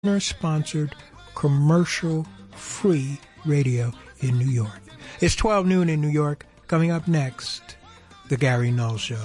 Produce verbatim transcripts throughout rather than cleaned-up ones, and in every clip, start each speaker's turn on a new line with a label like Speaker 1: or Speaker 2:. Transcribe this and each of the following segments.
Speaker 1: Sponsored commercial-free radio in New York. It's twelve noon in New York. Coming up next, The Gary Null Show.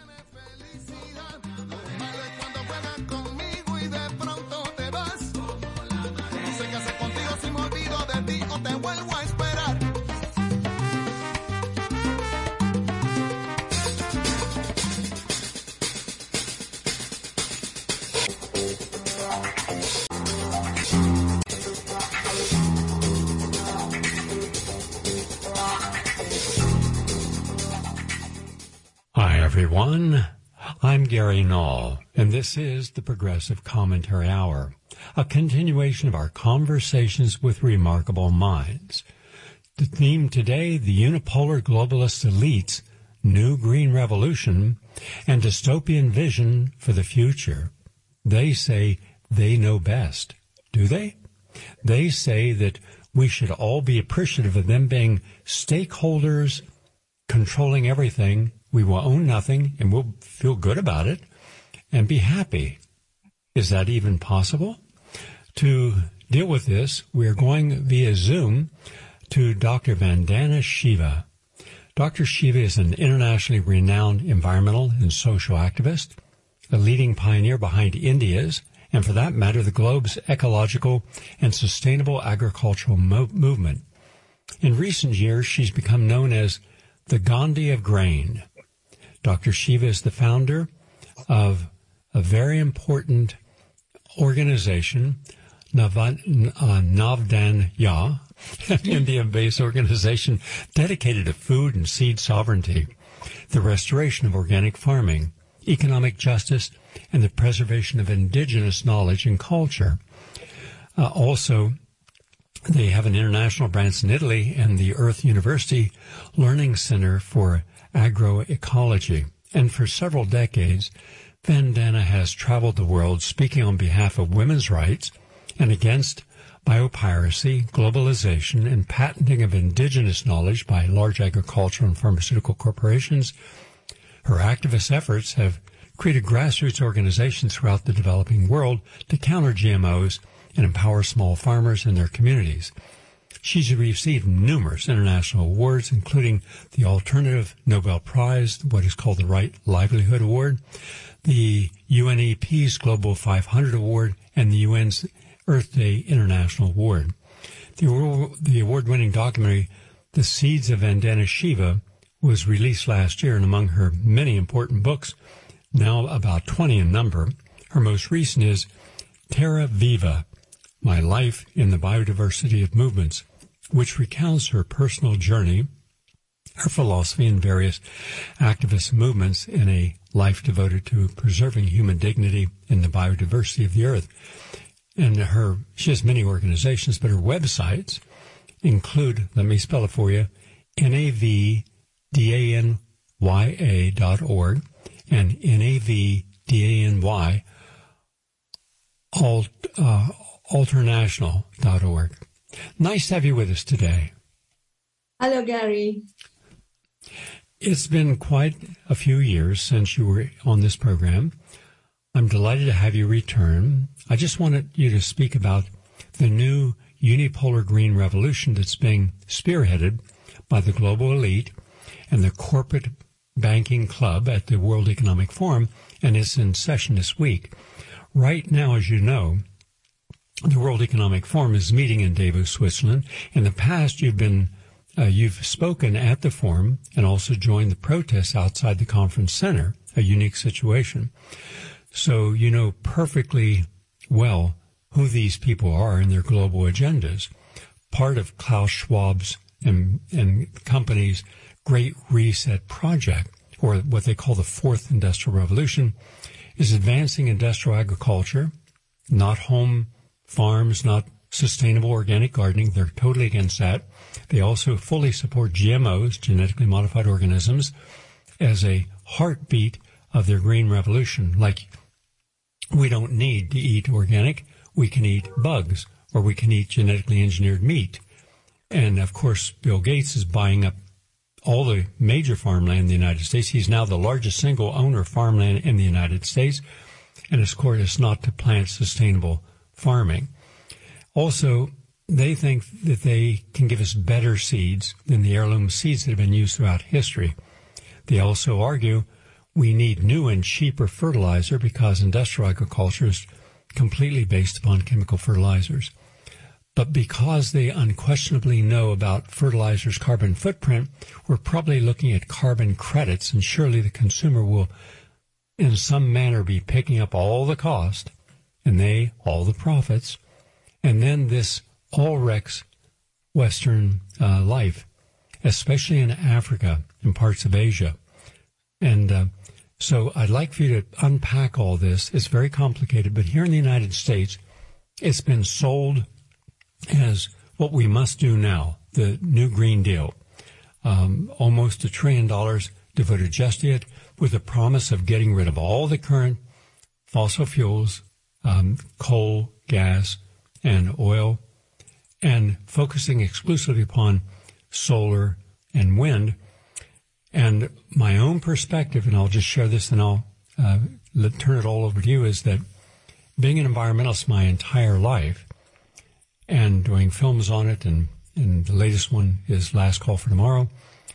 Speaker 2: Everyone, I'm Gary Null, and this is the Progressive Commentary Hour, a continuation of our conversations with remarkable minds. The theme today, the unipolar globalist elites, new green revolution, and dystopian vision for the future. They say they know best. Do they? They say that we should all be appreciative of them being stakeholders, controlling everything. We will own nothing, and we'll feel good about it and be happy. Is that even possible? To deal with this, we are going via Zoom to Doctor Vandana Shiva. Doctor Shiva is an internationally renowned environmental and social activist, a leading pioneer behind India's, and for that matter, the globe's ecological and sustainable agricultural mo- movement. In recent years, she's become known as the Gandhi of grain. Doctor Shiva is the founder of a very important organization, Navad, uh, Navdanya, an India-based organization dedicated to food and seed sovereignty, the restoration of organic farming, economic justice, and the preservation of indigenous knowledge and culture. Uh, also, they have an international branch in Italy and the Earth University Learning Center for Agroecology. And for several decades, Vandana has traveled the world speaking on behalf of women's rights and against biopiracy, globalization, and patenting of indigenous knowledge by large agricultural and pharmaceutical corporations. Her activist efforts have created grassroots organizations throughout the developing world to counter G M Os and empower small farmers and their communities. She's received numerous international awards, including the Alternative Nobel Prize, what is called the Right Livelihood Award, the U N E P's Global five hundred Award, and the U N's Earth Day International Award. The, the award-winning documentary, The Seeds of Vandana Shiva, was released last year, and among her many important books, now about twenty in number, her most recent is Terra Viva, My Life in the Biodiversity of Movements, which recounts her personal journey, her philosophy, and various activist movements in a life devoted to preserving human dignity in the biodiversity of the earth. And her, she has many organizations, but her websites include, let me spell it for you, N A V D A N Y A dot org and N A V D A N Y alt, uh, alternational dot org. Nice to have you with us today.
Speaker 3: Hello, Gary.
Speaker 2: It's been quite a few years since you were on this program. I'm delighted to have you return. I just wanted you to speak about the new unipolar green revolution that's being spearheaded by the global elite and the corporate banking club at the World Economic Forum, and it's in session this week. Right now, as you know, the World Economic Forum is meeting in Davos, Switzerland. In the past, you've been, uh, you've spoken at the forum and also joined the protests outside the conference center, a unique situation. So you know perfectly well who these people are and their global agendas. Part of Klaus Schwab's and, and company's Great Reset project, or what they call the Fourth Industrial Revolution, is advancing industrial agriculture, not home farms, not sustainable organic gardening. They're totally against that. They also fully support G M Os, genetically modified organisms, as a heartbeat of their green revolution. Like, we don't need to eat organic. We can eat bugs, or we can eat genetically engineered meat. And, of course, Bill Gates is buying up all the major farmland in the United States. He's now the largest single owner of farmland in the United States. And, of course, it's not to plant sustainable farming. Also, they think that they can give us better seeds than the heirloom seeds that have been used throughout history. They also argue we need new and cheaper fertilizer because industrial agriculture is completely based upon chemical fertilizers. But because they unquestionably know about fertilizer's carbon footprint, we're probably looking at carbon credits, and surely the consumer will in some manner be picking up all the cost and they all the profits. And then this all wrecks Western uh, life, especially in Africa and parts of Asia. And uh, so I'd like for you to unpack all this. It's very complicated, but here in the United States, it's been sold as what we must do now, the new Green Deal. Um, almost a trillion dollars devoted just to it, with the promise of getting rid of all the current fossil fuels, um, coal, gas, and oil, and focusing exclusively upon solar and wind. And my own perspective, and I'll just share this and I'll uh, let, turn it all over to you, is that being an environmentalist my entire life and doing films on it, and, and the latest one is Last Call for Tomorrow,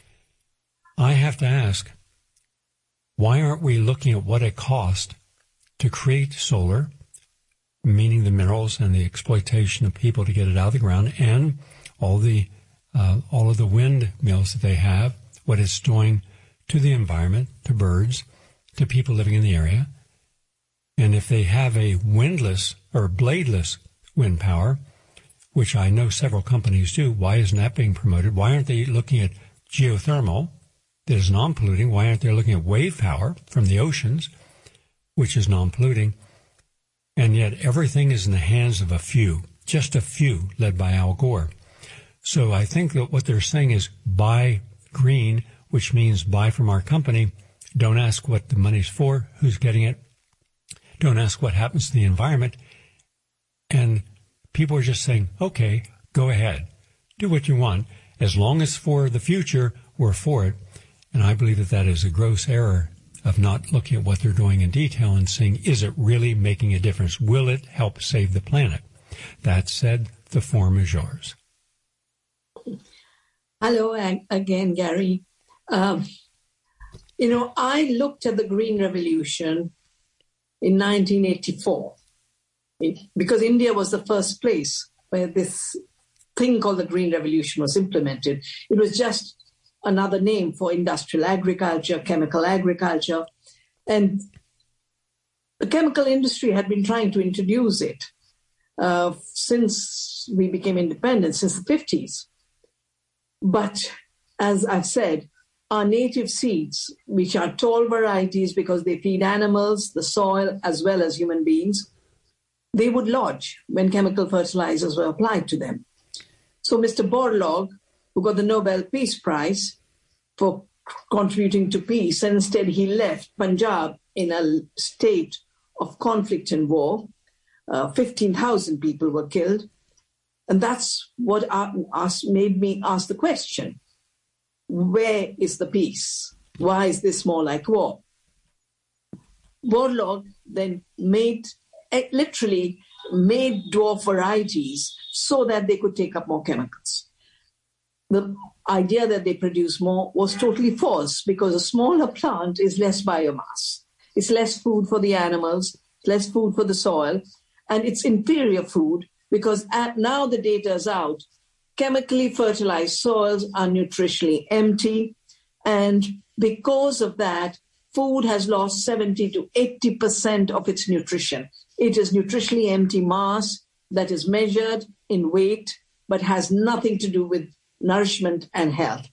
Speaker 2: I have to ask, why aren't we looking at what it cost to create solar, meaning the minerals and the exploitation of people to get it out of the ground, and all the uh, all of the windmills that they have, what it's doing to the environment, to birds, to people living in the area. And if they have a windless or bladeless wind power, which I know several companies do, why isn't that being promoted? Why aren't they looking at geothermal that is non-polluting? Why aren't they looking at wave power from the oceans, which is non-polluting? And yet everything is in the hands of a few, just a few, led by Al Gore. So I think that what they're saying is buy green, which means buy from our company. Don't ask what the money's for, who's getting it. Don't ask what happens to the environment. And people are just saying, okay, go ahead. Do what you want. As long as for the future, we're for it. And I believe that that is a gross error of not looking at what they're doing in detail and saying, is it really making a difference? Will it help save the planet? That said, the form is yours.
Speaker 3: Hello again, Gary. Um, you know, I looked at the Green Revolution in nineteen eighty-four it, because India was the first place where this thing called the Green Revolution was implemented. It was just another name for industrial agriculture, chemical agriculture. And the chemical industry had been trying to introduce it uh, since we became independent, since the fifties. But as I've said, our native seeds, which are tall varieties because they feed animals, the soil, as well as human beings, they would lodge when chemical fertilizers were applied to them. So Mister Borlaug, who got the Nobel Peace Prize for contributing to peace, and instead he left Punjab in a state of conflict and war. Uh, fifteen thousand people were killed. And that's what asked, made me ask the question, where is the peace? Why is this more like war? Borlaug then made, literally made dwarf varieties so that they could take up more chemicals. The idea that they produce more was totally false because a smaller plant is less biomass. It's less food for the animals, less food for the soil, and it's inferior food because at, now the data is out. Chemically fertilized soils are nutritionally empty, and because of that, food has lost seventy to eighty percent of its nutrition. It is nutritionally empty mass that is measured in weight, but has nothing to do with nourishment and health.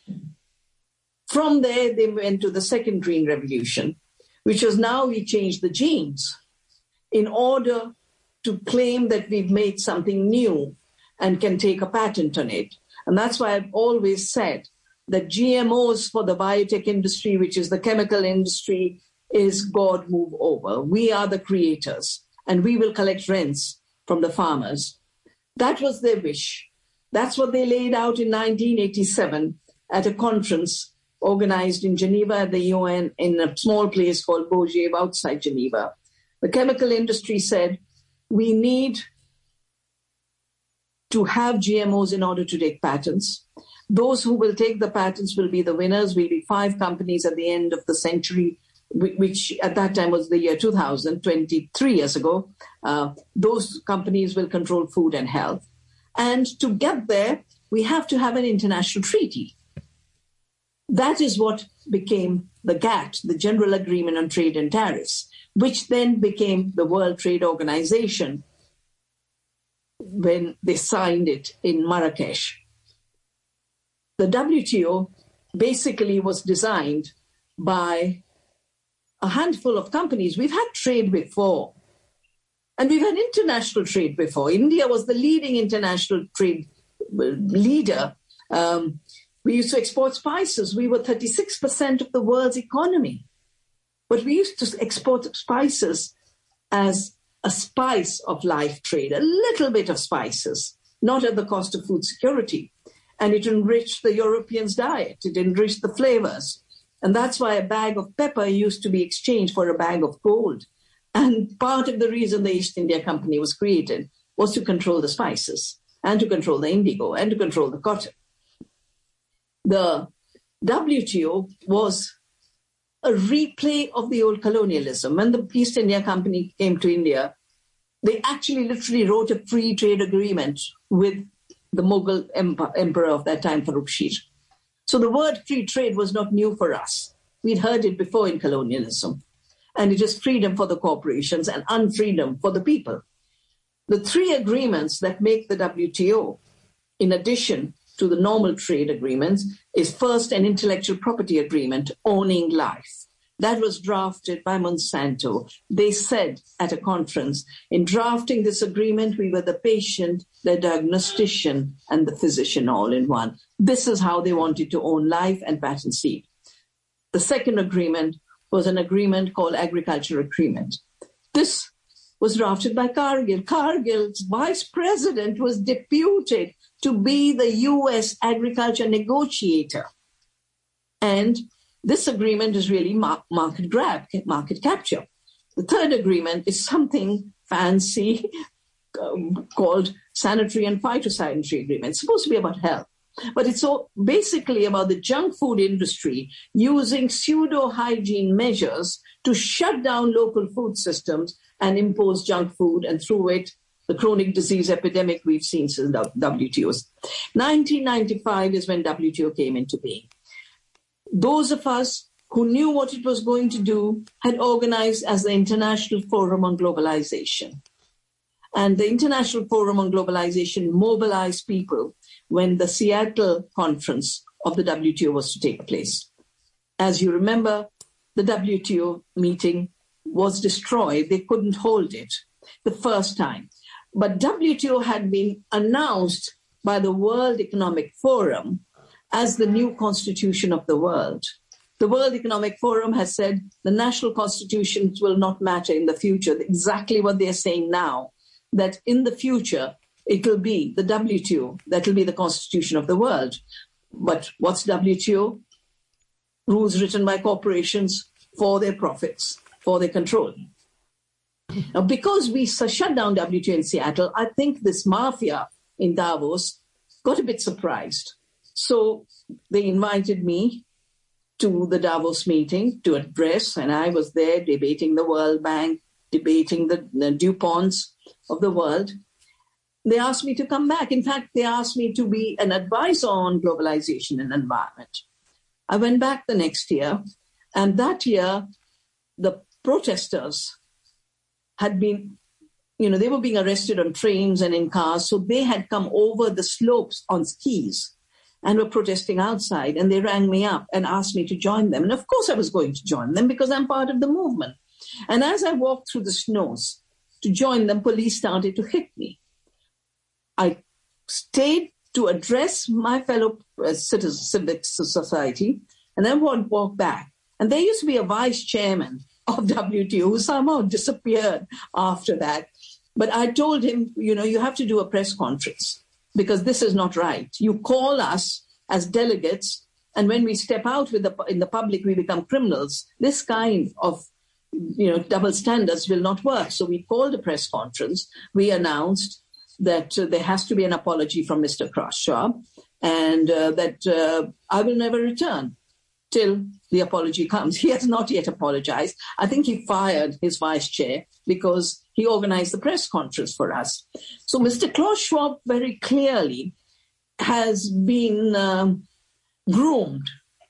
Speaker 3: From there, they went to the second Green Revolution, which was now we changed the genes in order to claim that we've made something new and can take a patent on it. And that's why I've always said that G M Os for the biotech industry, which is the chemical industry, is God move over. We are the creators, and we will collect rents from the farmers. That was their wish. That's what they laid out in nineteen eighty-seven at a conference organized in Geneva at the U N in a small place called Beaugé outside Geneva. The chemical industry said, we need to have G M Os in order to take patents. Those who will take the patents will be the winners. Will be five companies at the end of the century, which at that time was the year two thousand, twenty-three years ago. Uh, those companies will control food and health. And to get there, we have to have an international treaty. That is what became the GATT, the General Agreement on Trade and Tariffs, which then became the World Trade Organization when they signed it in Marrakesh. The W T O basically was designed by a handful of companies. We've had trade before, and we've had international trade before. India was the leading international trade leader. Um, we used to export spices. We were thirty-six percent of the world's economy. But we used to export spices as a spice of life trade, a little bit of spices, not at the cost of food security. And it enriched the Europeans' diet. It enriched the flavors. And that's why a bag of pepper used to be exchanged for a bag of gold. And part of the reason the East India Company was created was to control the spices and to control the indigo and to control the cotton. The W T O was a replay of the old colonialism. When the East India Company came to India, they actually literally wrote a free trade agreement with the Mughal emperor of that time, Farrukh Shir. So the word free trade was not new for us. We'd heard it before in colonialism. And it is freedom for the corporations and unfreedom for the people. The three agreements that make the W T O, in addition to the normal trade agreements, is first an intellectual property agreement owning life. That was drafted by Monsanto. They said at a conference, in drafting this agreement, we were the patient, the diagnostician, and the physician all in one. This is how they wanted to own life and patent seed. The second agreement was an agreement called Agriculture Agreement. This was drafted by Cargill. Cargill's vice president was deputed to be the U S agriculture negotiator. And this agreement is really market grab, market capture. The third agreement is something fancy um, called Sanitary and Phytosanitary Agreement. It's supposed to be about health, but it's all basically about the junk food industry using pseudo-hygiene measures to shut down local food systems and impose junk food, and through it, the chronic disease epidemic we've seen since the W T O. nineteen ninety-five is when W T O came into being. Those of us who knew what it was going to do had organized as the International Forum on Globalization. And the International Forum on Globalization mobilized people when the Seattle conference of the W T O was to take place. As you remember, the W T O meeting was destroyed. They couldn't hold it the first time. But W T O had been announced by the World Economic Forum as the new constitution of the world. The World Economic Forum has said the national constitutions will not matter in the future, exactly what they're saying now, that in the future, it will be the W T O that will be the constitution of the world. But what's W T O? Rules written by corporations for their profits, for their control. Now, because we shut down W T O in Seattle, I think this mafia in Davos got a bit surprised. So they invited me to the Davos meeting to address, and I was there debating the World Bank, debating the, the DuPonts of the world. They asked me to come back. In fact, they asked me to be an advisor on globalization and environment. I went back the next year, and that year, the protesters had been, you know, they were being arrested on trains and in cars, so they had come over the slopes on skis and were protesting outside, and they rang me up and asked me to join them. And of course I was going to join them because I'm part of the movement. And as I walked through the snows to join them, police started to hit me. I stayed to address my fellow uh, citizens, civic society, and then walked back. And there used to be a vice chairman of W T O who somehow disappeared after that. But I told him, you know, you have to do a press conference, because this is not right. You call us as delegates, and when we step out with the, in the public, we become criminals. This kind of you know, double standards will not work. So we called a press conference. We announced that uh, there has to be an apology from Mister Schwab, and uh, that uh, I will never return till the apology comes. He has not yet apologized. I think he fired his vice chair because he organized the press conference for us. So Mister Klaus Schwab very clearly has been um, groomed,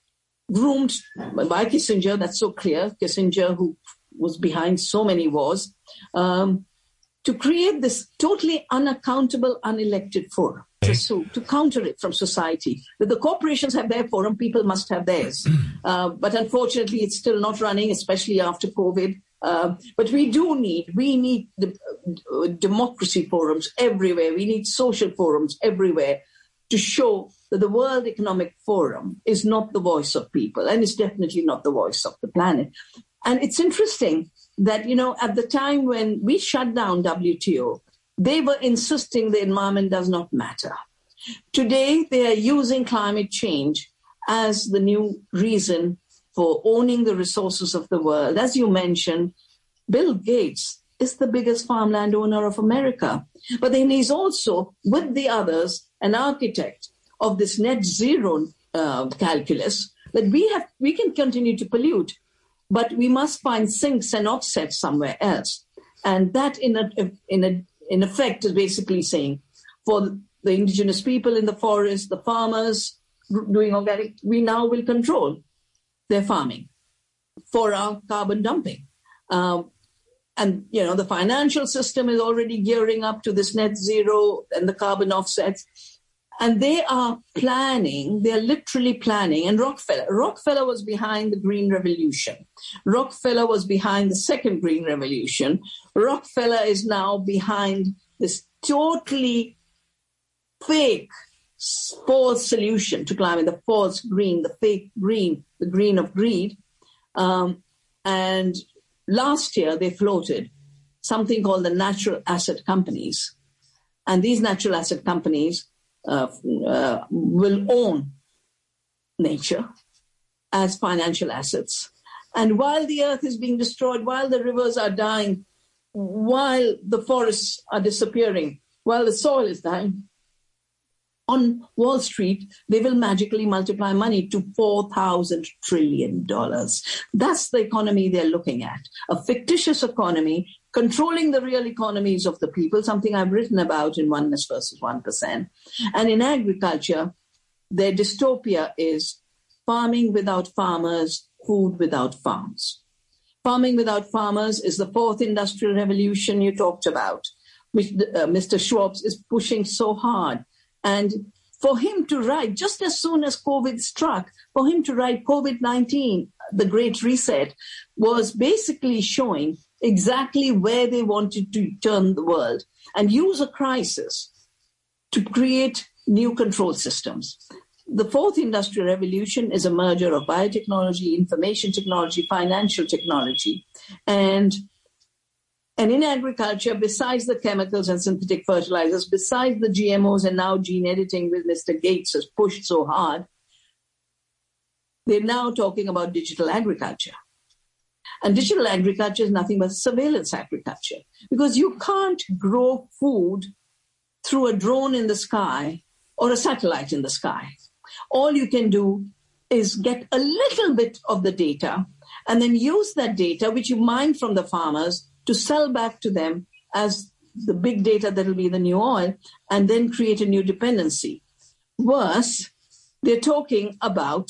Speaker 3: groomed by Kissinger. That's so clear. Kissinger, who was behind so many wars, um, to create this totally unaccountable, unelected forum. So to counter it from society. That the corporations have their forum, people must have theirs. Uh, but unfortunately, it's still not running, especially after COVID. Uh, but we do need, we need the, uh, democracy forums everywhere. We need social forums everywhere to show that the World Economic Forum is not the voice of people, and it's definitely not the voice of the planet. And it's interesting that, you know, at the time when we shut down W T O, they were insisting the environment does not matter. Today, they are using climate change as the new reason for owning the resources of the world. As you mentioned, Bill Gates is the biggest farmland owner of America. But then he's also, with the others, an architect of this net zero uh, calculus that we have. We can continue to pollute, but we must find sinks and offsets somewhere else. And that, in a, in a in effect, is basically saying for the indigenous people in the forest, the farmers doing organic, we now will control their farming for our carbon dumping. Um, and, you know, the financial system is already gearing up to this net zero and the carbon offsets. And they are planning, they're literally planning. And Rockefeller, Rockefeller was behind the Green Revolution. Rockefeller was behind the second Green Revolution. Rockefeller is now behind this totally fake, false solution to climate, the false green, the fake green, the green of greed. Um, and last year they floated something called the natural asset companies. And these natural asset companies Uh, uh, will own nature as financial assets. And while the earth is being destroyed, while the rivers are dying, while the forests are disappearing, while the soil is dying, on Wall Street, they will magically multiply money to four thousand trillion dollars. That's the economy they're looking at, a fictitious economy controlling the real economies of the people, something I've written about in Oneness versus one percent. And in agriculture, their dystopia is farming without farmers, food without farms. Farming without farmers is the fourth industrial revolution you talked about, which uh, Mister Schwab is pushing so hard. And for him to write, just as soon as COVID struck, for him to write COVID nineteen, the Great Reset, was basically showing exactly where they wanted to turn the world and use a crisis to create new control systems. The fourth industrial revolution is a merger of biotechnology, information technology, financial technology. And, and in agriculture, besides the chemicals and synthetic fertilizers, besides the G M Os and now gene editing with Mister Gates has pushed so hard, they're now talking about digital agriculture. And digital agriculture is nothing but surveillance agriculture, because you can't grow food through a drone in the sky or a satellite in the sky. All you can do is get a little bit of the data and then use that data, which you mine from the farmers, to sell back to them as the big data that will be the new oil, and then create a new dependency. Worse, they're talking about,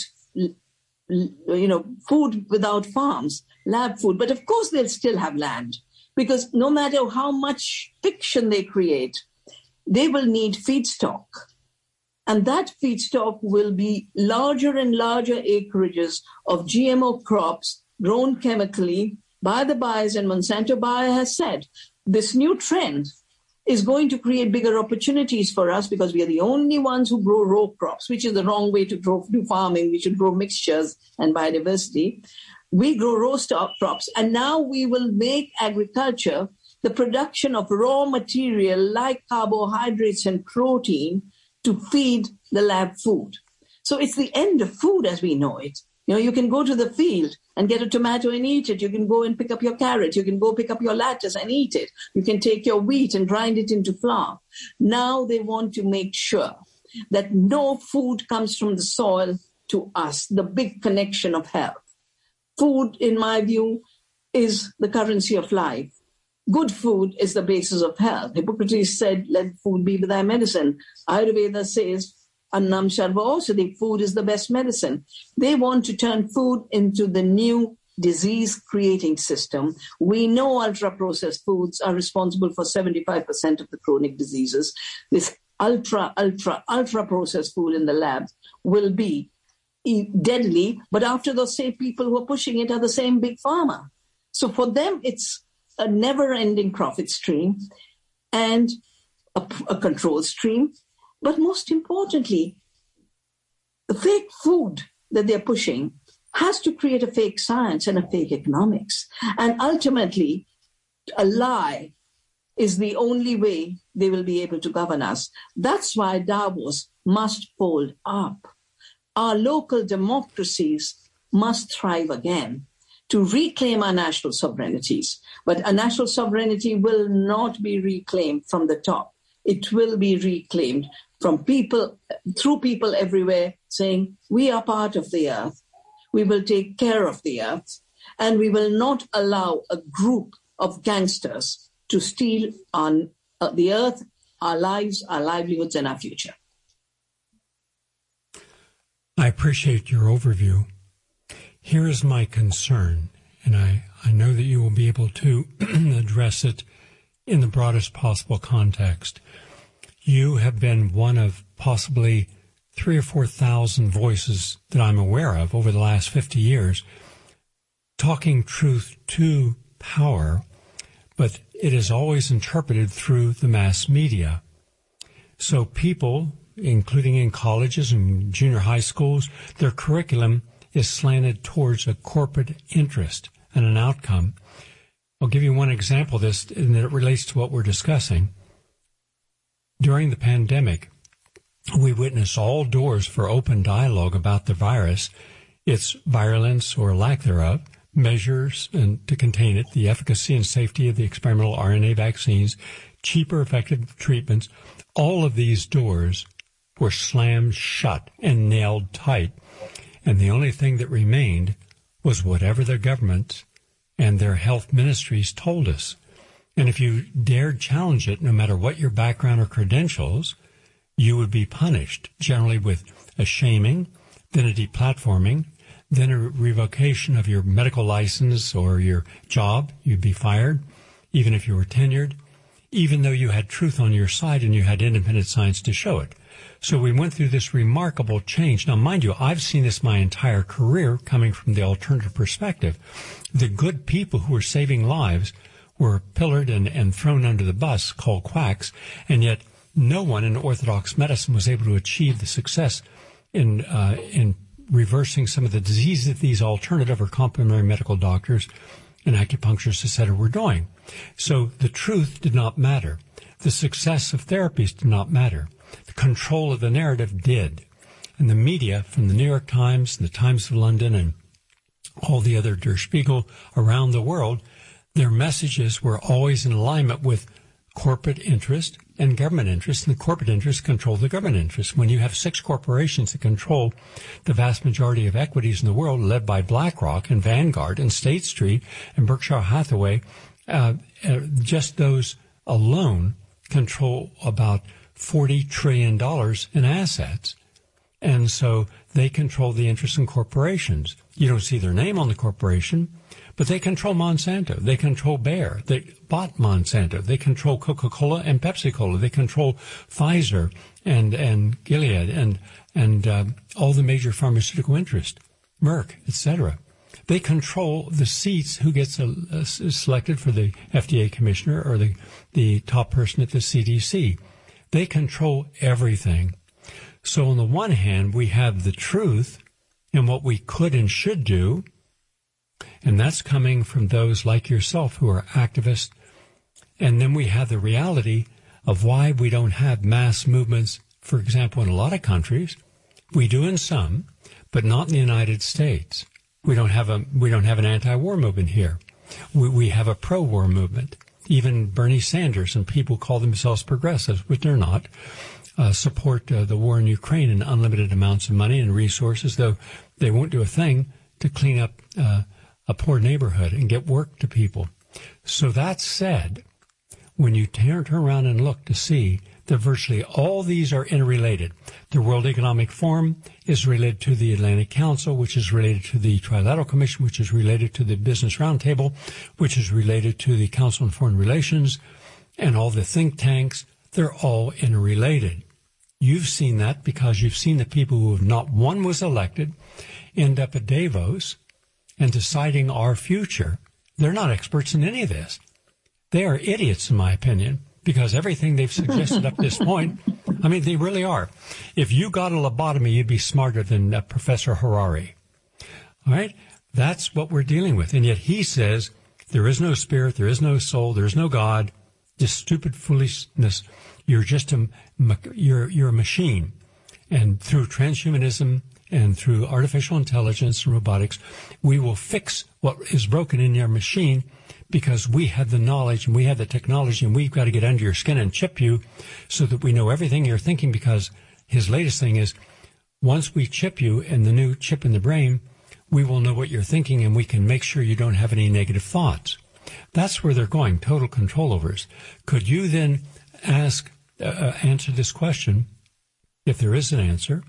Speaker 3: you know, food without farms, lab food. But of course, they'll still have land, because no matter how much fiction they create, they will need feedstock. And that feedstock will be larger and larger acreages of G M O crops grown chemically by the Bayers, and Monsanto Bayer has said this new trend is going to create bigger opportunities for us, because we are the only ones who grow raw crops, which is the wrong way to grow, do farming. We should grow mixtures and biodiversity. We grow raw stock crops, and now we will make agriculture the production of raw material like carbohydrates and protein to feed the lab food. So it's the end of food as we know it. You know, you can go to the field and get a tomato and eat it. You can go and pick up your carrot. You can go pick up your lettuce and eat it. You can take your wheat and grind it into flour. Now they want to make sure that no food comes from the soil to us, the big connection of health. Food, in my view, is the currency of life. Good food is the basis of health. Hippocrates said, let food be thy medicine. Ayurveda says, Annam Sharva Ausadi, food is the best medicine. They want to turn food into the new disease-creating system. We know ultra-processed foods are responsible for seventy-five percent of the chronic diseases. This ultra, ultra, ultra-processed food in the labs will be deadly, but after those same people who are pushing it are the same big pharma. So for them, it's a never-ending profit stream and a, a control stream. But most importantly, the fake food that they're pushing has to create a fake science and a fake economics. And ultimately, a lie is the only way they will be able to govern us. That's why Davos must fold up. Our local democracies must thrive again to reclaim our national sovereignties. But our national sovereignty will not be reclaimed from the top. It will be reclaimed from people, through people everywhere saying, we are part of the earth. We will take care of the earth. And we will not allow a group of gangsters to steal on uh, the earth, our lives, our livelihoods, and our future.
Speaker 2: I appreciate your overview. Here is my concern, and I, I know that you will be able to address it in the broadest possible context. You have been one of possibly three or four thousand voices that I'm aware of over the last fifty years, talking truth to power, but it is always interpreted through the mass media. So people, including in colleges and junior high schools, their curriculum is slanted towards a corporate interest and an outcome. I'll give you one example of this, and it relates to what we're discussing. During the pandemic, we witnessed all doors for open dialogue about the virus, its virulence or lack thereof, measures and to contain it, the efficacy and safety of the experimental R N A vaccines, cheaper, effective treatments. All of these doors were slammed shut and nailed tight. And the only thing that remained was whatever the government and their health ministries told us. And if you dared challenge it, no matter what your background or credentials, you would be punished, generally with a shaming, then a deplatforming, then a revocation of your medical license or your job. You'd be fired, even if you were tenured, even though you had truth on your side and you had independent science to show it. So we went through this remarkable change. Now, mind you, I've seen this my entire career coming from the alternative perspective. The good people who were saving lives were pillared and, and thrown under the bus, called quacks, and yet no one in orthodox medicine was able to achieve the success in uh, in reversing some of the diseases that these alternative or complementary medical doctors and acupuncturists, et cetera, were doing. So the truth did not matter. The success of therapies did not matter. The control of the narrative did. And the media, from the New York Times and the Times of London and all the other Der Spiegel around the world, their messages were always in alignment with corporate interest and government interest, and the corporate interest control the government interest. When you have six corporations that control the vast majority of equities in the world, led by BlackRock and Vanguard and State Street and Berkshire Hathaway, uh, uh, just those alone control about forty trillion dollars in assets. And so they control the interests in corporations. You don't see their name on the corporation, but they control Monsanto. They control Bayer. They bought Monsanto. They control Coca-Cola and Pepsi-Cola. They control Pfizer and, and Gilead and, and uh, all the major pharmaceutical interests, Merck, et cetera. They control the seats, who gets a, a, selected for the F D A commissioner or the, the top person at the C D C. They control everything. So on the one hand, we have the truth and what we could and should do, and that's coming from those like yourself who are activists. And then we have the reality of why we don't have mass movements, for example, in a lot of countries. We do in some, but not in the United States. We don't have a we don't have an anti-war movement here. We, we have a pro-war movement. Even Bernie Sanders and people call themselves progressives, which they're not, uh, support uh, the war in Ukraine in unlimited amounts of money and resources, though they won't do a thing to clean up uh, a poor neighborhood and get work to people. So that said, when you turn, turn around and look to see that virtually all these are interrelated. The World Economic Forum is related to the Atlantic Council, which is related to the Trilateral Commission, which is related to the Business Roundtable, which is related to the Council on Foreign Relations, and all the think tanks. They're all interrelated. You've seen that because you've seen the people who have not one was elected end up at Davos and deciding our future. They're not experts in any of this. They are idiots, in my opinion, because everything they've suggested up to this point, I mean, they really are. If you got a lobotomy, you'd be smarter than uh, Professor Harari. All right? That's what we're dealing with. And yet he says there is no spirit, there is no soul, there is no God, just stupid foolishness. You're just a, you're, you're a machine. And through transhumanism and through artificial intelligence and robotics, we will fix what is broken in your machine, because we have the knowledge and we have the technology, and we've got to get under your skin and chip you so that we know everything you're thinking, because his latest thing is once we chip you and the new chip in the brain, we will know what you're thinking and we can make sure you don't have any negative thoughts. That's where they're going, total control over us. Could you then ask, uh, answer this question, if there is an answer?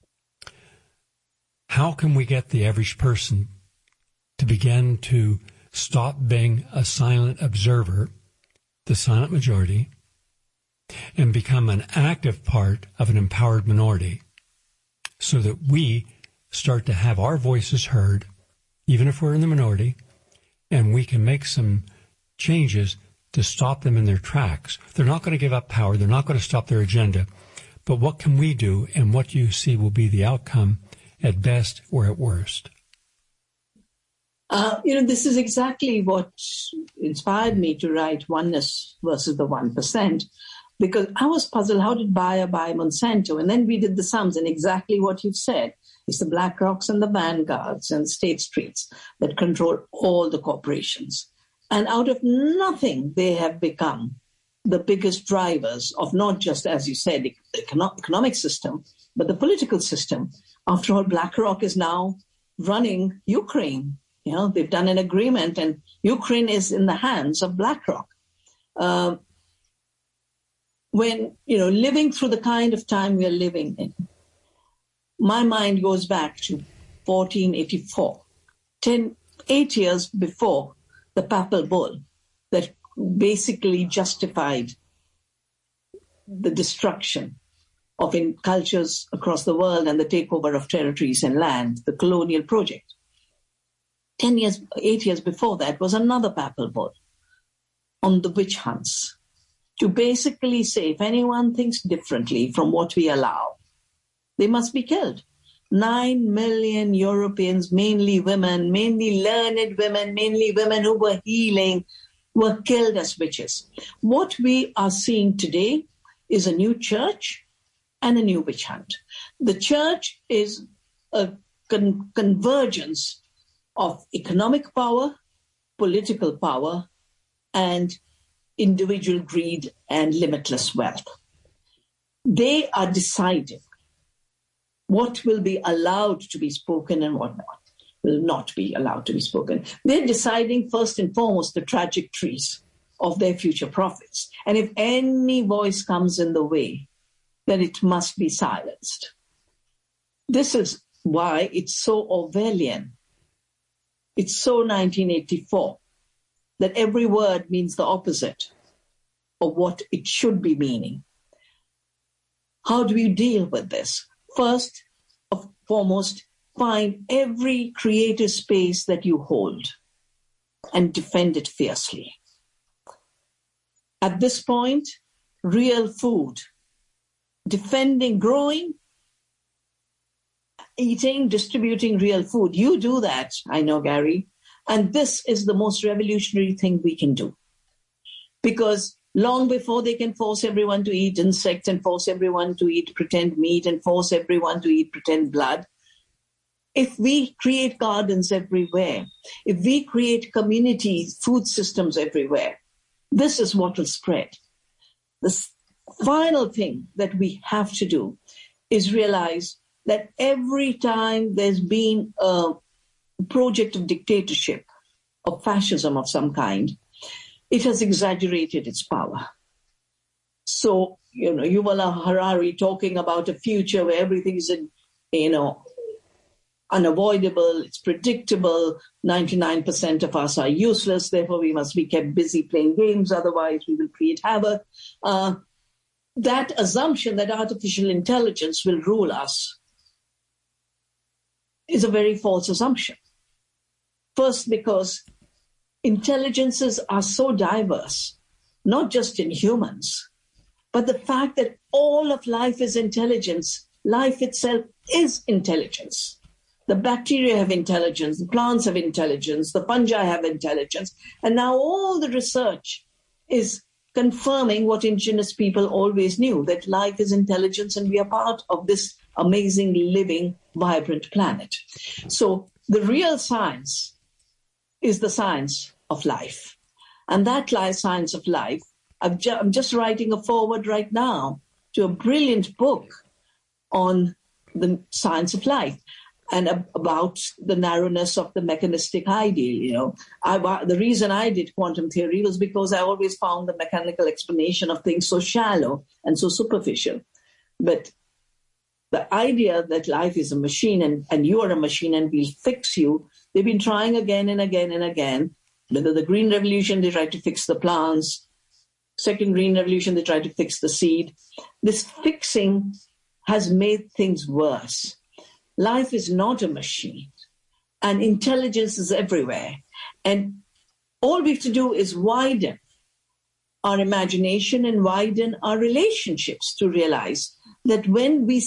Speaker 2: How can we get the average person to begin to stop being a silent observer, the silent majority, and become an active part of an empowered minority, so that we start to have our voices heard, even if we're in the minority, and we can make some changes to stop them in their tracks. They're not going to give up power. They're not going to stop their agenda. But what can we do, and what you see will be the outcome at best or at worst?
Speaker 3: Uh, you know, this is exactly what inspired me to write Oneness versus the one percent, because I was puzzled, how did Bayer buy Monsanto? And then we did the sums, and exactly what you've said. It's the BlackRocks and the Vanguards and State Streets that control all the corporations. And out of nothing, they have become the biggest drivers of not just, as you said, the economic system, but the political system. After all, BlackRock is now running Ukraine. You know, they've done an agreement, and Ukraine is in the hands of BlackRock. Uh, when, you know, living through the kind of time we are living in, my mind goes back to fourteen eighty-four, ten, eight years before the Papal Bull that basically justified the destruction of in cultures across the world and the takeover of territories and land, the colonial project. Ten years, eight years before that was another Papal Bull on the witch hunts, to basically say if anyone thinks differently from what we allow, they must be killed. Nine million Europeans, mainly women, mainly learned women, mainly women who were healing, were killed as witches. What we are seeing today is a new church and a new witch hunt. The church is a con- convergence of economic power, political power, and individual greed and limitless wealth. They are deciding what will be allowed to be spoken and what not, will not be allowed to be spoken. They're deciding first and foremost the trajectories of their future prophets. And if any voice comes in the way, then it must be silenced. This is why it's so Orwellian. It's so nineteen eighty-four that every word means the opposite of what it should be meaning. How do we deal with this? First and foremost, find every creative space that you hold and defend it fiercely. At this point, real food, defending, growing, eating, distributing real food. You do that, I know, Gary. And this is the most revolutionary thing we can do. Because long before they can force everyone to eat insects and force everyone to eat pretend meat and force everyone to eat pretend blood,
Speaker 4: if we create gardens everywhere, if we create community food systems everywhere, this is what will spread. The final thing that we have to do is realize that every time there's been a project of dictatorship, of fascism of some kind, it has exaggerated its power. So, you know, Yuval Harari talking about a future where everything is, in, you know, unavoidable, it's predictable, ninety-nine percent of us are useless, therefore we must be kept busy playing games, otherwise we will create havoc. Uh, that assumption that artificial intelligence will rule us is a very false assumption. First, because intelligences are so diverse, not just in humans, but the fact that all of life is intelligence, life itself is intelligence. The bacteria have intelligence, the plants have intelligence, the fungi have intelligence. And now all the research is confirming what indigenous people always knew, that life is intelligence and we are part of this amazing, living, vibrant planet. So the real science is the science of life. And that lies science of life. I've ju- I'm just writing a foreword right now to a brilliant book on the science of life and ab- about the narrowness of the mechanistic ideal. You know, I, the reason I did quantum theory was because I always found the mechanical explanation of things so shallow and so superficial. But the idea that life is a machine and, and you are a machine and we'll fix you, they've been trying again and again and again. Whether the Green Revolution, they tried to fix the plants. Second Green Revolution, they tried to fix the seed. This fixing has made things worse. Life is not a machine, and intelligence is everywhere. And all we have to do is widen our imagination and widen our relationships to realize that when we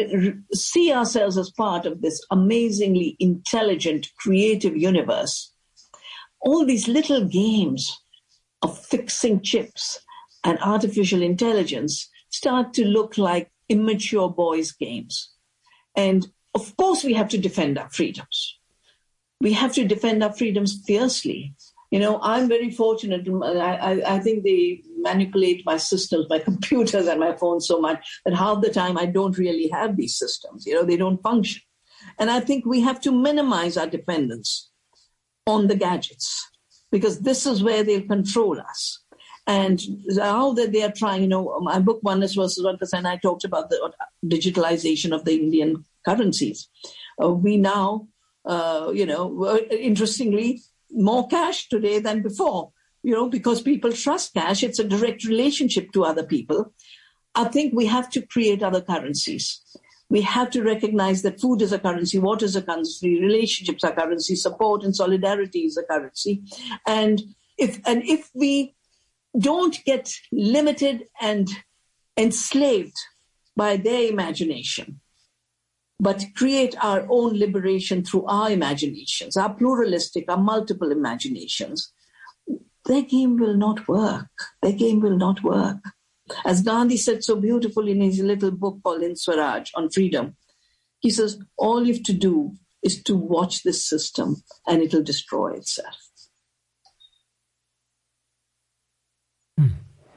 Speaker 4: see ourselves as part of this amazingly intelligent, creative universe, all these little games of fixing chips and artificial intelligence start to look like immature boys' games. And of course, we have to defend our freedoms. We have to defend our freedoms fiercely. You know, I'm very fortunate. I, I, I think they manipulate my systems, my computers and my phone so much that half the time I don't really have these systems. You know, they don't function. And I think we have to minimize our dependence on the gadgets because this is where they'll control us. And how that they are trying, you know, my book, Oneness versus one percent, I talked about the digitalization of the Indian currencies. Uh, we now, uh, you know, interestingly, more cash today than before, you know, because people trust cash. It's a direct relationship to other people. I think we have to create other currencies. We have to recognize that food is a currency, water is a currency, relationships are currency, support and solidarity is a currency. And if and if we don't get limited and enslaved by their imagination, but create our own liberation through our imaginations, our pluralistic, our multiple imaginations, their game will not work. Their game will not work. As Gandhi said so beautifully in his little book called In Swaraj on freedom, he says, all you have to do is to watch this system and it'll destroy itself.
Speaker 2: Hmm.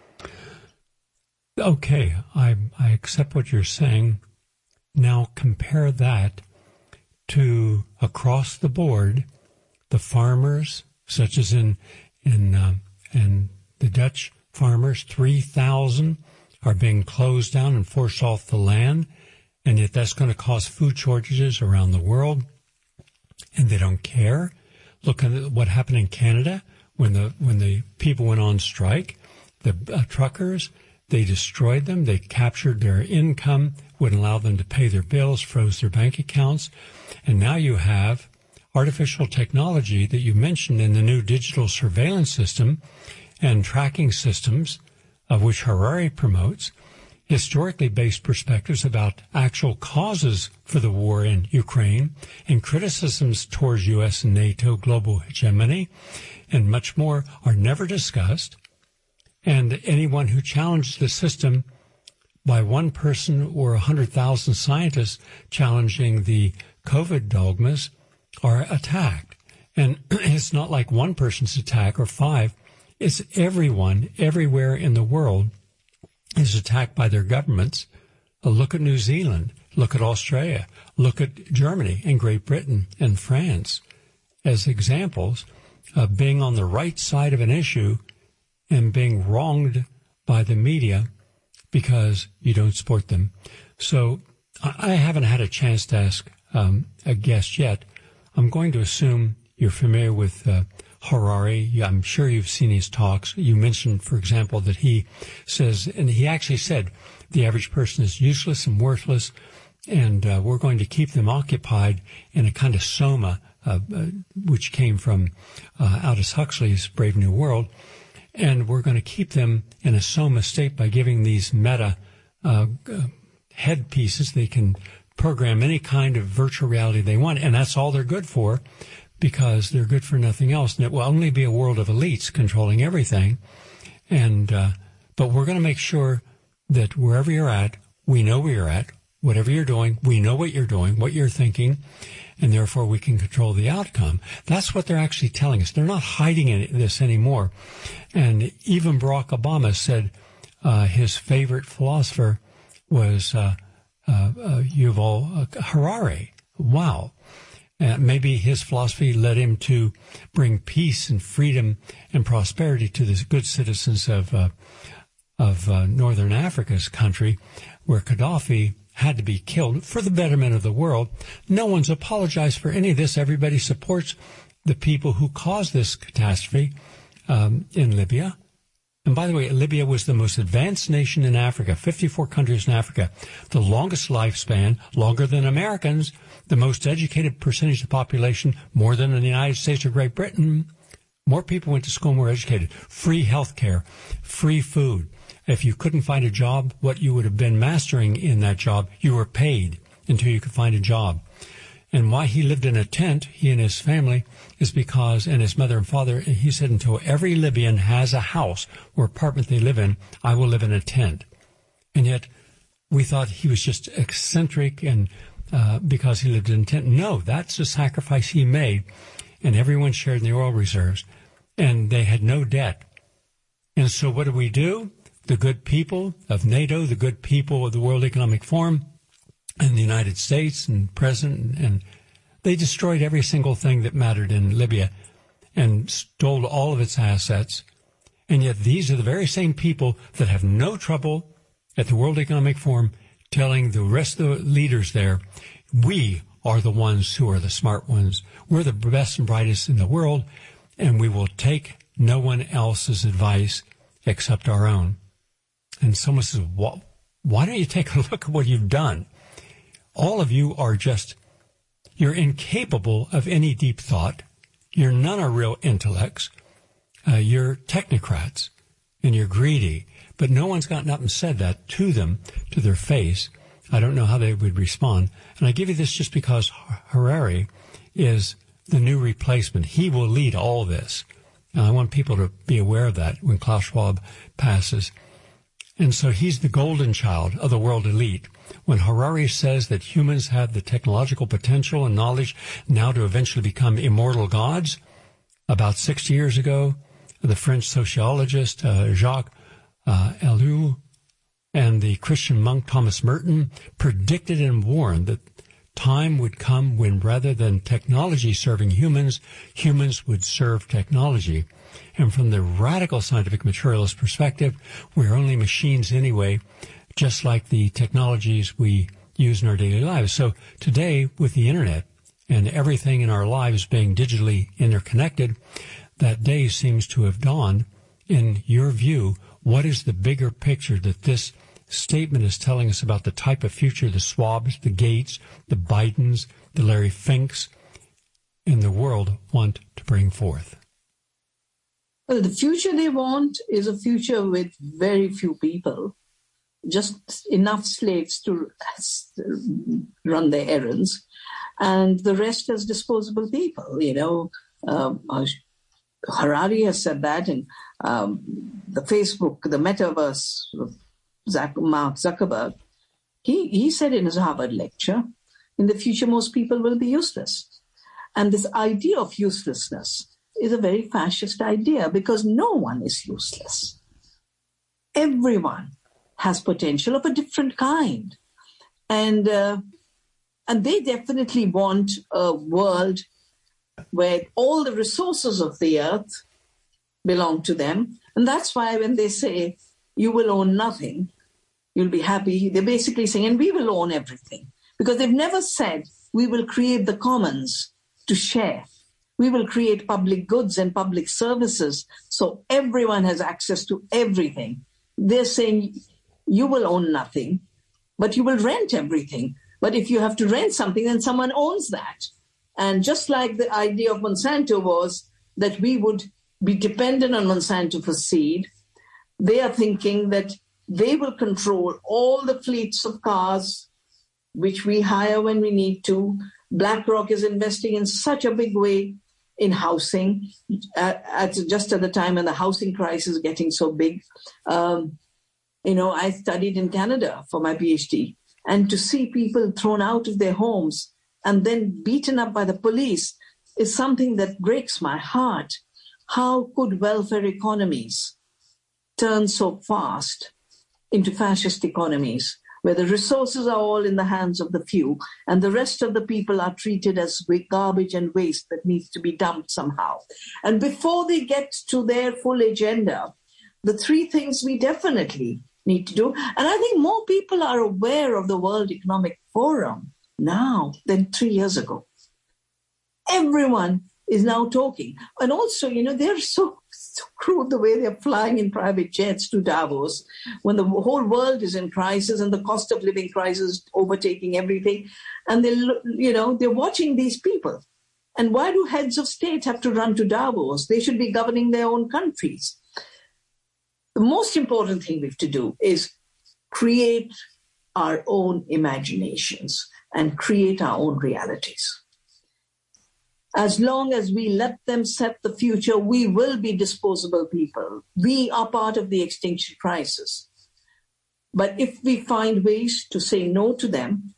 Speaker 2: Okay, I, I accept what you're saying. Now compare that to across the board, the farmers, such as in in uh, in the Dutch farmers, three thousand are being closed down and forced off the land, and yet that's going to cause food shortages around the world, and they don't care. Look at what happened in Canada when the when the people went on strike, the uh, truckers. They destroyed them. They captured their income, wouldn't allow them to pay their bills, froze their bank accounts. And now you have artificial technology that you mentioned in the new digital surveillance system and tracking systems, of which Harari promotes, historically based perspectives about actual causes for the war in Ukraine and criticisms towards U S and NATO global hegemony and much more are never discussed. And anyone who challenges the system by one person or a hundred thousand scientists challenging the COVID dogmas are attacked. And it's not like one person's attack or five. It's everyone, everywhere in the world is attacked by their governments. Uh, look at New Zealand. Look at Australia. Look at Germany and Great Britain and France as examples of being on the right side of an issue and being wronged by the media because you don't support them. So I haven't had a chance to ask um, a guest yet. I'm going to assume you're familiar with uh, Harari. I'm sure you've seen his talks. You mentioned, for example, that he says, and he actually said, the average person is useless and worthless, and uh, we're going to keep them occupied in a kind of soma, uh, uh, which came from uh, Aldous Huxley's Brave New World, and we're going to keep them in a soma state by giving these meta uh, uh, headpieces. They can program any kind of virtual reality they want, and that's all they're good for, because they're good for nothing else. And it will only be a world of elites controlling everything. And uh, but we're going to make sure that wherever you're at, we know where you're at. Whatever you're doing, we know what you're doing, what you're thinking, and therefore we can control the outcome. That's what they're actually telling us. They're not hiding any, this anymore. And even Barack Obama said uh, his favorite philosopher was uh, uh, uh, Yuval Harari. Wow. Uh, maybe his philosophy led him to bring peace and freedom and prosperity to the good citizens of uh, of uh, Northern Africa's country, where Gaddafi had to be killed for the betterment of the world. No one's apologized for any of this. Everybody supports the people who caused this catastrophe um, in Libya. And by the way, Libya was the most advanced nation in Africa, fifty-four countries in Africa, the longest lifespan, longer than Americans, the most educated percentage of the population, more than in the United States or Great Britain. More people went to school, more educated. Free health care, free food. If you couldn't find a job, what you would have been mastering in that job, you were paid until you could find a job. And why he lived in a tent, he and his family, is because, and his mother and father, he said, until every Libyan has a house or apartment they live in, I will live in a tent. And yet, we thought he was just eccentric and uh, because he lived in a tent. No, that's the sacrifice he made. And everyone shared in the oil reserves. And they had no debt. And so what do we do? The good people of NATO, the good people of the World Economic Forum, and the United States and President, and they destroyed every single thing that mattered in Libya and stole all of its assets. And yet these are the very same people that have no trouble at the World Economic Forum telling the rest of the leaders there, we are the ones who are the smart ones. We're the best and brightest in the world, and we will take no one else's advice except our own. And someone says, well, why don't you take a look at what you've done? All of you are just, you're incapable of any deep thought. You're none are real intellects. Uh, you're technocrats, and you're greedy. But no one's gotten up and said that to them, to their face. I don't know how they would respond. And I give you this just because Harari is the new replacement. He will lead all this. And I want people to be aware of that when Klaus Schwab passes. And so he's the golden child of the world elite. When Harari says that humans have the technological potential and knowledge now to eventually become immortal gods, about sixty years ago, the French sociologist uh, Jacques uh, Ellul and the Christian monk Thomas Merton predicted and warned that time would come when rather than technology serving humans, humans would serve technology. And from the radical scientific materialist perspective, we're only machines anyway, just like the technologies we use in our daily lives. So today, with the internet and everything in our lives being digitally interconnected, that day seems to have dawned. In your view, what is the bigger picture that this statement is telling us about the type of future the Schwabs, the Gates, the Bidens, the Larry Finks in the world want to bring forth?
Speaker 3: Well, the future they want is a future with very few people, just enough slaves to run their errands, and the rest as disposable people. You know, um, Harari has said that, and um, the Facebook, the metaverse, Mark Zuckerberg, he, he said in his Harvard lecture
Speaker 4: in the future, most people will be useless. And this idea of uselessness is a very fascist idea because no one is useless. Everyone has potential of a different kind. And, uh, and they definitely want a world where all the resources of the earth belong to them. And that's why when they say, you will own nothing, you'll be happy, they're basically saying, and we will own everything. Because they've never said, we will create the commons to share. We will create public goods and public services so everyone has access to everything. They're saying, you will own nothing, but you will rent everything. But if you have to rent something, then someone owns that. And just like the idea of Monsanto was that we would be dependent on Monsanto for seed, they are thinking that they will control all the fleets of cars, which we hire when we need to. BlackRock is investing in such a big way in housing, at, at just at the time when the housing crisis is getting so big. Um, you know, I studied in Canada for my PhD, and to see people thrown out of their homes and then beaten up by the police is something that breaks my heart. How could welfare economies turn so fast into fascist economies, where the resources are all in the hands of the few and the rest of the people are treated as garbage and waste that needs to be dumped somehow? And before they get to their full agenda, the three things we definitely need to do, and I think more people are aware of the World Economic Forum now than three years ago. Everyone is now talking. And also, you know, they're so, so crude the way they're flying in private jets to Davos when the whole world is in crisis and the cost of living crisis overtaking everything. And they, you know, they're watching these people. And why do heads of state have to run to Davos? They should be governing their own countries. The most important thing we have to do is create our own imaginations and create our own realities. As long as we let them set the future, we will be disposable people. We are part of the extinction crisis. But if we find ways to say no to them,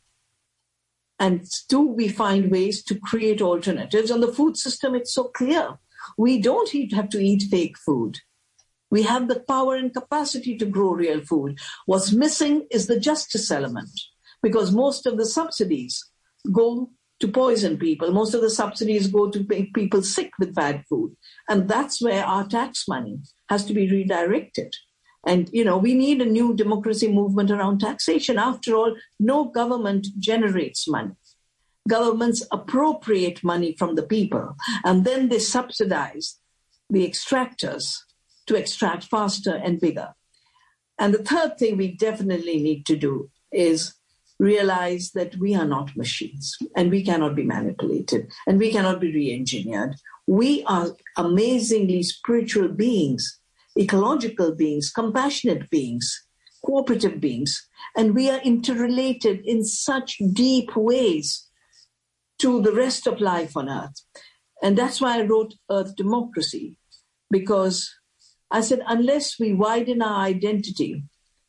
Speaker 4: and do we find ways to create alternatives? On the food system, it's so clear. We don't have to eat fake food. We have the power and capacity to grow real food. What's missing is the justice element, because most of the subsidies go to poison people. Most of the subsidies go to make people sick with bad food. And that's where our tax money has to be redirected. And, you know, we need a new democracy movement around taxation. After all, no government generates money. Governments appropriate money from the people, and then they subsidize the extractors to extract faster and bigger. And the third thing we definitely need to do is realize that we are not machines and we cannot be manipulated and we cannot be re-engineered. We are amazingly spiritual beings, ecological beings, compassionate beings, cooperative beings, and we are interrelated in such deep ways to the rest of life on Earth. And that's why I wrote Earth Democracy, because I said, unless we widen our identity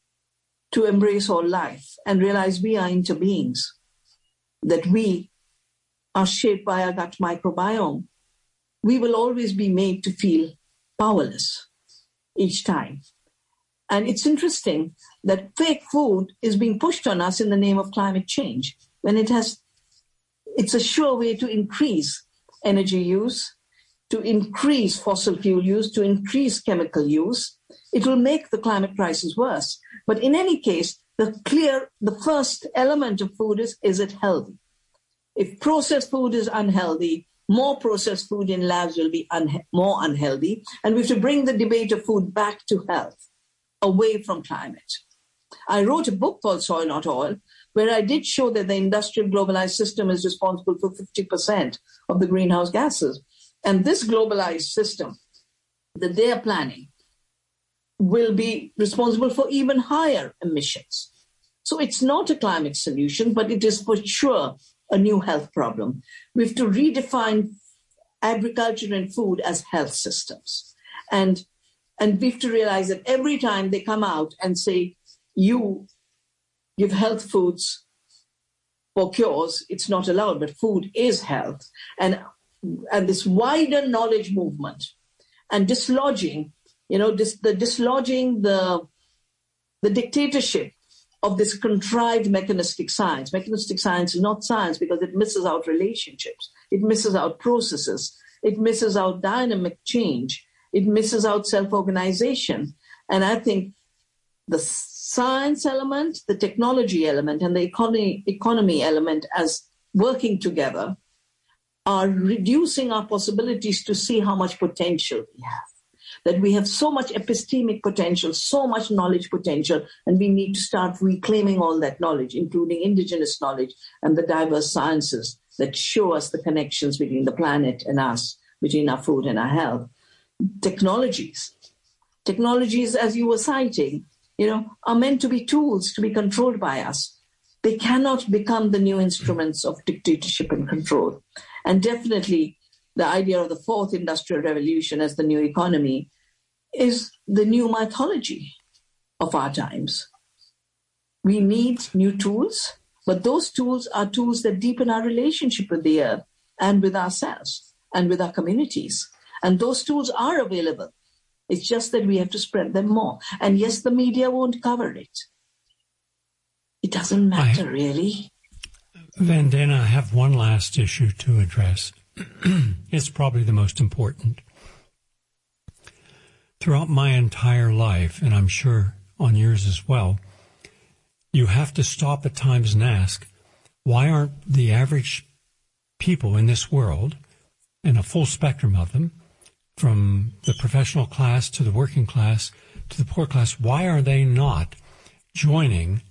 Speaker 4: to embrace all life and realize we are interbeings, that we are shaped by our gut microbiome, we will always be made to feel powerless each time. And it's interesting that fake food is being pushed on us in the name of climate change, when it has, it's a sure way to increase energy use, to increase fossil fuel use, to increase chemical use. It will make the climate crisis worse. But in any case, the clear, the first element of food is, is it healthy? If processed food is unhealthy, more processed food in labs will be un- more unhealthy. And we have to bring the debate of food back to health, away from climate. I wrote a book called Soil Not Oil, where I did show that the industrial globalized system is responsible for fifty percent of the greenhouse gases. And this globalized system that they are planning will be responsible for even higher emissions. So it's not a climate solution, but it is for sure a new health problem. We have to redefine agriculture and food as health systems. And, and we have to realize that every time they come out and say, you give health foods for cures, it's not allowed, but food is health. And, and this wider knowledge movement and dislodging, you know, dis, the dislodging the, the dictatorship of this contrived mechanistic science. Mechanistic science is not science because it misses out relationships. It misses out processes. It misses out dynamic change. It misses out self-organization. And I think the science element, the technology element, and the economy, economy element as working together are reducing our possibilities to see how much potential we have. That we have so much epistemic potential, so much knowledge potential, and we need to start reclaiming all that knowledge, including indigenous knowledge and the diverse sciences that show us the connections between the planet and us, between our food and our health. Technologies. Technologies, as you were citing, you know, are meant to be tools to be controlled by us. They cannot become the new instruments of dictatorship and control. And definitely the idea of the fourth industrial revolution as the new economy is the new mythology of our times. We need new tools, but those tools are tools that deepen our relationship with the earth and with ourselves and with our communities. And those tools are available. It's just that we have to spread them more. And yes, the media won't cover it. It doesn't matter, I, really.
Speaker 2: Vandana, I have one last issue to address. It's probably the most important. Throughout my entire life, and I'm sure on yours as well, you have to stop at times and ask, why aren't the average people in this world, and a full spectrum of them, from the professional class to the working class to the poor class, why are they not joining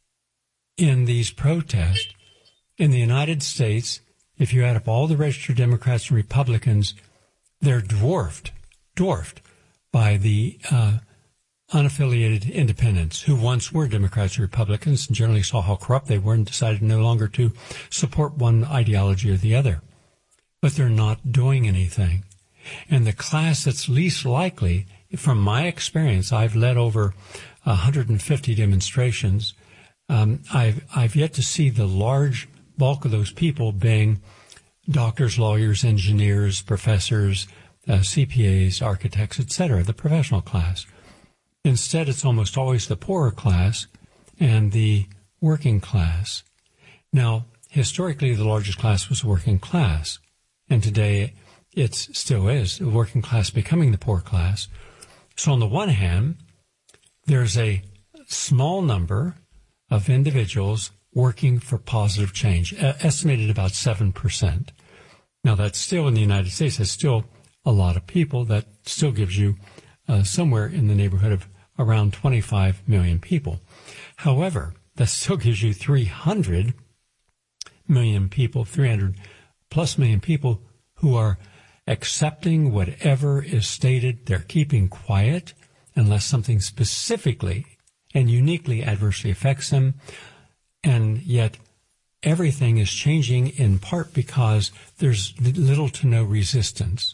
Speaker 2: in these protests? In the United States, if you add up all the registered Democrats and Republicans, they're dwarfed, dwarfed by the uh, unaffiliated independents who once were Democrats or Republicans and generally saw how corrupt they were and decided no longer to support one ideology or the other. But they're not doing anything. And the class that's least likely, from my experience, I've led over one hundred fifty demonstrations. Um, I've, I've yet to see the large bulk of those people being doctors, lawyers, engineers, professors, uh, C P As, architects, et cetera, the professional class. Instead, it's almost always the poorer class and the working class. Now, historically, the largest class was the working class, and today it still is, the working class becoming the poor class. So on the one hand, there's a small number of individuals working for positive change, estimated about seven percent. Now, that's still in the United States, that's still a lot of people. That still gives you uh, somewhere in the neighborhood of around twenty-five million people. However, that still gives you three hundred million people, three hundred plus million people who are accepting whatever is stated. They're keeping quiet unless something specifically and uniquely adversely affects them. And yet everything is changing in part because there's little to no resistance.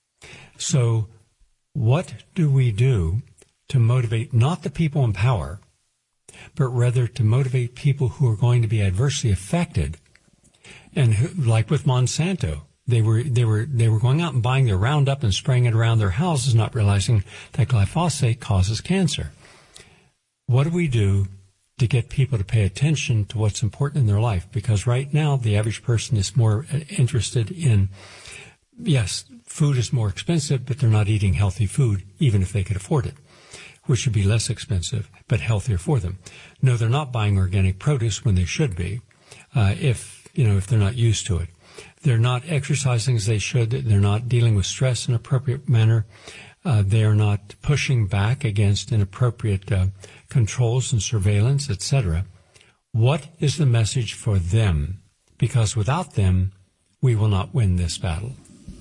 Speaker 2: So what do we do to motivate not the people in power, but rather to motivate people who are going to be adversely affected? And who, like with Monsanto, they were they were they were going out and buying their Roundup and spraying it around their houses, not realizing that glyphosate causes cancer. What do we do to get people to pay attention to what's important in their life? Because right now, the average person is more interested in, yes, food is more expensive, but they're not eating healthy food, even if they could afford it, which would be less expensive, but healthier for them. No, they're not buying organic produce when they should be, uh, if, you know, if they're not used to it. They're not exercising as they should. They're not dealing with stress in an appropriate manner. Uh, they are not pushing back against inappropriate uh, controls and surveillance, et cetera. What is the message for them? Because without them, we will not win this battle.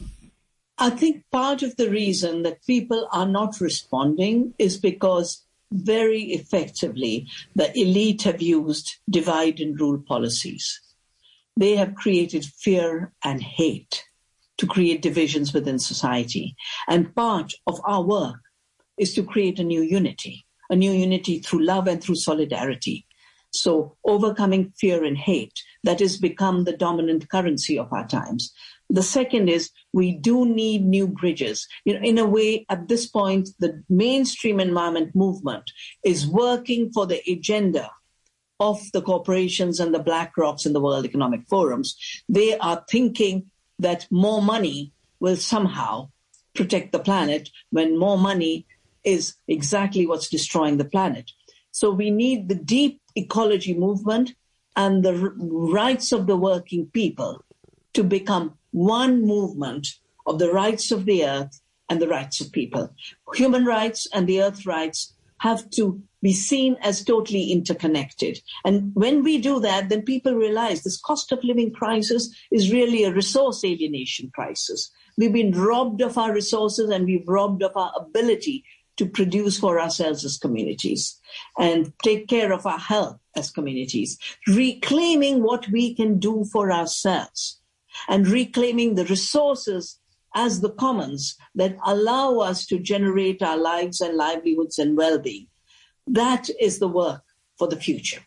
Speaker 4: I think part of the reason that people are not responding is because very effectively the elite have used divide and rule policies. They have created fear and hate to create divisions within society. And part of our work is to create a new unity, a new unity through love and through solidarity. So overcoming fear and hate, that has become the dominant currency of our times. The second is we do need new bridges. You know, in a way, at this point, the mainstream environment movement is working for the agenda of the corporations and the BlackRocks and the World Economic Forums. They are thinking that more money will somehow protect the planet when more money is exactly what's destroying the planet. So we need the deep ecology movement and the r- rights of the working people to become one movement of the rights of the earth and the rights of people. Human rights and the earth rights have to be seen as totally interconnected. And when we do that, then people realize this cost of living crisis is really a resource alienation crisis. We've been robbed of our resources and we've robbed of our ability to produce for ourselves as communities and take care of our health as communities, reclaiming what we can do for ourselves and reclaiming the resources as the commons that allow us to generate our lives and livelihoods and well-being. That is the work for the future.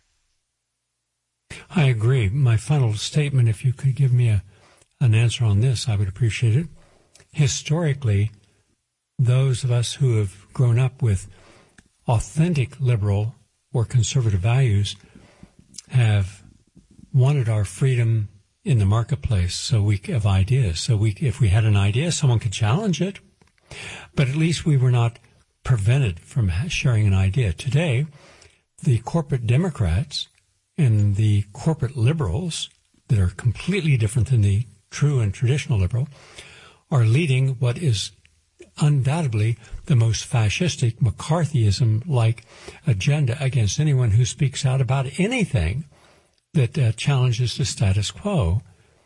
Speaker 2: I agree. My final statement, if you could give me a, an answer on this, I would appreciate it. Historically, those of us who have grown up with authentic liberal or conservative values have wanted our freedom in the marketplace, so we of ideas. So we, if we had an idea, someone could challenge it, but at least we were not prevented from sharing an idea. Today, the corporate Democrats and the corporate liberals that are completely different than the true and traditional liberal are leading what is undoubtedly the most fascistic McCarthyism-like agenda against anyone who speaks out about anything that uh, challenges the status quo.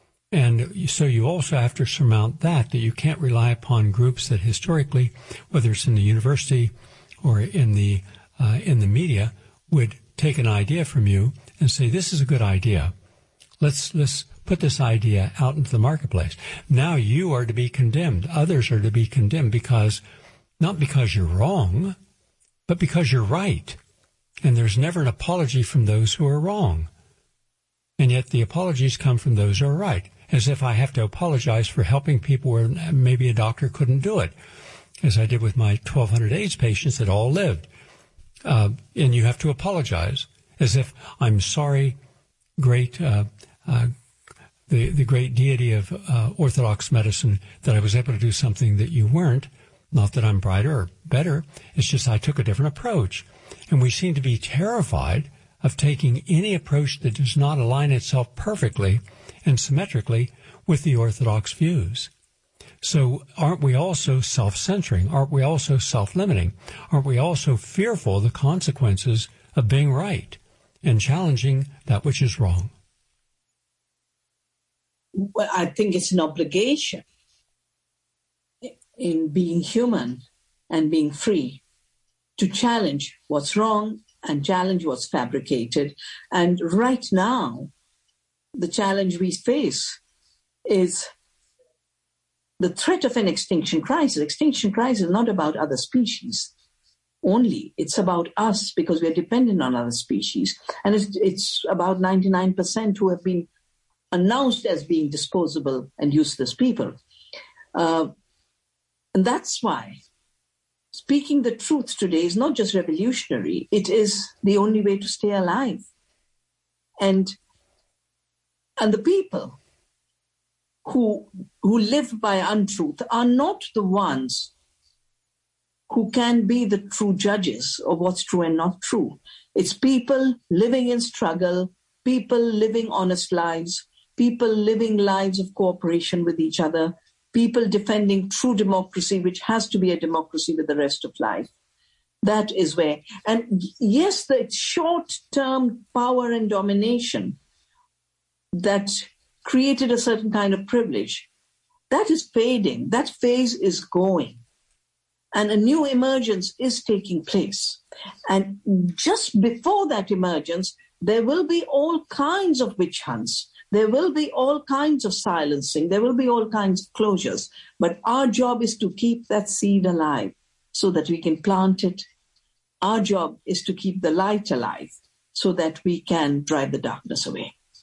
Speaker 2: And so you also have to surmount that, that you can't rely upon groups that historically, whether it's in the university or in the uh, in the media, would take an idea from you and say, this is a good idea. Let's let's put this idea out into the marketplace. Now you are to be condemned. Others are to be condemned because, not because you're wrong, but because you're right. And there's never an apology from those who are wrong. And yet the apologies come from those who are right, as if I have to apologize for helping people where maybe a doctor couldn't do it, as I did with my twelve hundred AIDS patients that all lived. Uh, and you have to apologize, as if I'm sorry, great, uh, uh, the, the great deity of uh, Orthodox medicine, that I was able to do something that you weren't. Not that I'm brighter or better. It's just I took a different approach. And we seem to be terrified of taking any approach that does not align itself perfectly and symmetrically with the Orthodox views. So aren't we also self-censoring? Aren't we also self-limiting? Aren't we also fearful of the consequences of being right and challenging that which is wrong?
Speaker 4: Well, I think it's an obligation in being human and being free to challenge what's wrong and challenge what's fabricated. And right now, the challenge we face is the threat of an extinction crisis. Extinction crisis is not about other species only. It's about us because we are dependent on other species. And it's, it's about ninety-nine percent who have been announced as being disposable and useless people. Uh, and that's why speaking the truth today is not just revolutionary, it is the only way to stay alive. And, and the people who, who live by untruth are not the ones who can be the true judges of what's true and not true. It's people living in struggle, people living honest lives, people living lives of cooperation with each other, people defending true democracy, which has to be a democracy with the rest of life. That is where. And yes, the short-term power and domination that created a certain kind of privilege, that is fading. That phase is going. And a new emergence is taking place. And just before that emergence, there will be all kinds of witch hunts. There will be all kinds of silencing. There will be all kinds of closures. But our job is to keep that seed alive so that we can plant it. Our job is to keep the light alive so that we can drive the darkness away.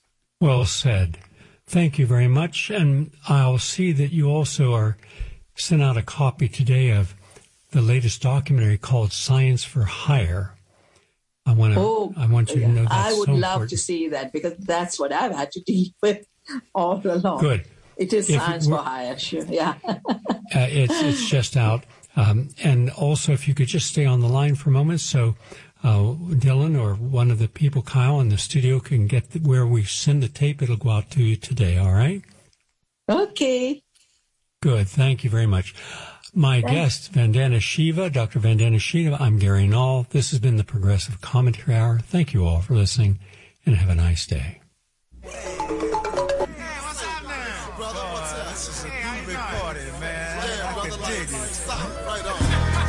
Speaker 2: Well said. Thank you very much. And I'll see that you also are sent out a copy today of the latest documentary called Science for Hire. I want to.
Speaker 4: Oh,
Speaker 2: I want you
Speaker 4: yeah.
Speaker 2: to know that's
Speaker 4: I would
Speaker 2: so
Speaker 4: love
Speaker 2: important.
Speaker 4: to see that, because that's what I've had to deal with all along.
Speaker 2: Good.
Speaker 4: It is
Speaker 2: If
Speaker 4: Science
Speaker 2: it
Speaker 4: for
Speaker 2: were-
Speaker 4: Hire, sure. Yeah.
Speaker 2: uh, it's it's just out. Um, and also, if you could just stay on the line for a moment, so uh, Dylan or one of the people, Kyle, in the studio can get the, where we send the tape. It'll go out to you today. All right.
Speaker 4: Okay.
Speaker 2: Good. Thank you very much. My
Speaker 4: Thanks.
Speaker 2: guest, Vandana Shiva, Doctor Vandana Shiva. I'm Gary Null. This has been the Progressive Commentary Hour. Thank you all for listening, and have a nice day.
Speaker 5: Hey, what's up now? Brother, what's up? This is a hey, big party, man. Yeah, I brother, like, stop. Right on.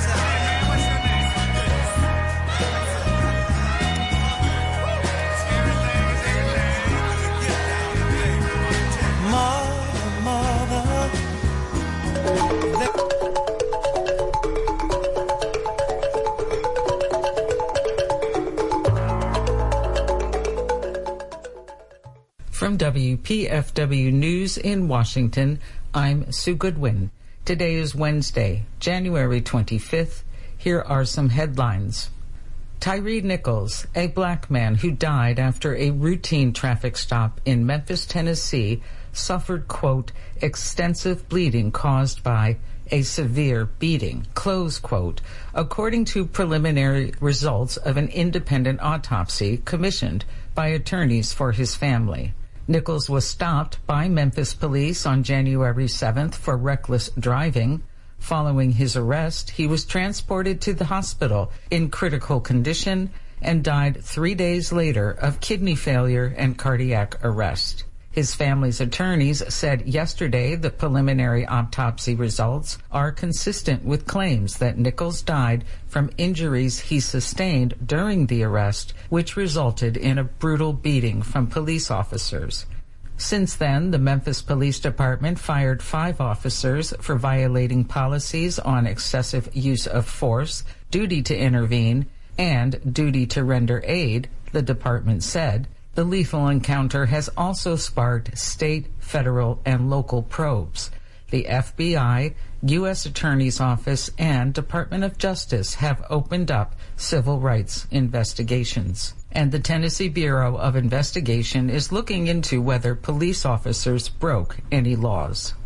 Speaker 6: From W P F W News in Washington, I'm Sue Goodwin. Today is Wednesday, January twenty-fifth. Here are some headlines. Tyree Nichols, a black man who died after a routine traffic stop in Memphis, Tennessee, suffered, quote, extensive bleeding caused by a severe beating, close quote, according to preliminary results of an independent autopsy commissioned by attorneys for his family. Nichols was stopped by Memphis police on January seventh for reckless driving. Following his arrest, he was transported to the hospital in critical condition and died three days later of kidney failure and cardiac arrest. His family's attorneys said yesterday the preliminary autopsy results are consistent with claims that Nichols died from injuries he sustained during the arrest, which resulted in a brutal beating from police officers. Since then, the Memphis Police Department fired five officers for violating policies on excessive use of force, duty to intervene, and duty to render aid, the department said. The lethal encounter has also sparked state, federal, and local probes. The F B I, U S Attorney's Office, and Department of Justice have opened up civil rights investigations. And the Tennessee Bureau of Investigation is looking into whether police officers broke any laws.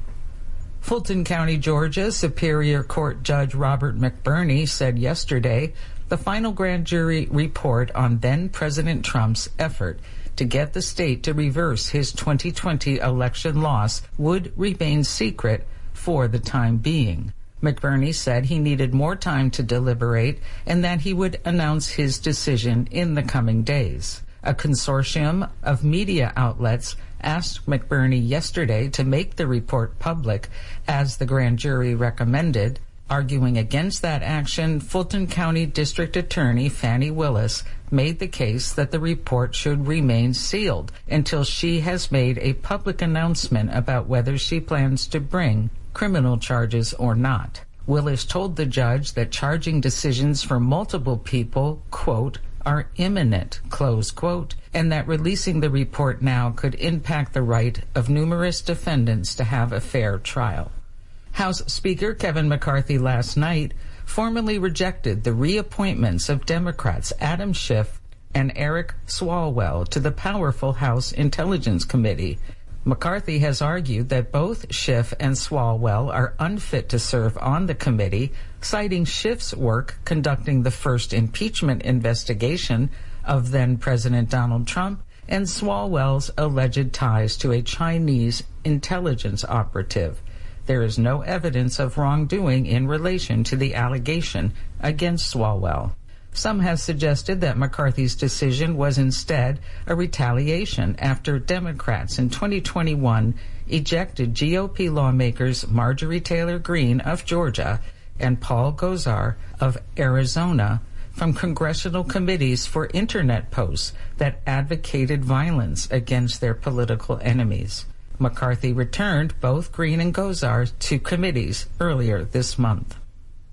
Speaker 6: Fulton County, Georgia, Superior Court Judge Robert McBurney said yesterday the final grand jury report on then-President Trump's effort to get the state to reverse his twenty twenty election loss would remain secret for the time being. McBurney said he needed more time to deliberate and that he would announce his decision in the coming days. A consortium of media outlets asked McBurney yesterday to make the report public, as the grand jury recommended. Arguing against that action, Fulton County District Attorney Fannie Willis made the case that the report should remain sealed until she has made a public announcement about whether she plans to bring criminal charges or not. Willis told the judge that charging decisions for multiple people, quote, are imminent, close quote, and that releasing the report now could impact the right of numerous defendants to have a fair trial. House Speaker Kevin McCarthy last night formally rejected the reappointments of Democrats Adam Schiff and Eric Swalwell to the powerful House Intelligence Committee. McCarthy has argued that both Schiff and Swalwell are unfit to serve on the committee, citing Schiff's work conducting the first impeachment investigation of then-President Donald Trump and Swalwell's alleged ties to a Chinese intelligence operative. There is no evidence of wrongdoing in relation to the allegation against Swalwell. Some have suggested that McCarthy's decision was instead a retaliation after Democrats in twenty twenty-one ejected G O P lawmakers Marjorie Taylor Greene of Georgia and Paul Gosar of Arizona from congressional committees for Internet posts that advocated violence against their political enemies. McCarthy returned both Greene and Gosar to committees earlier this month.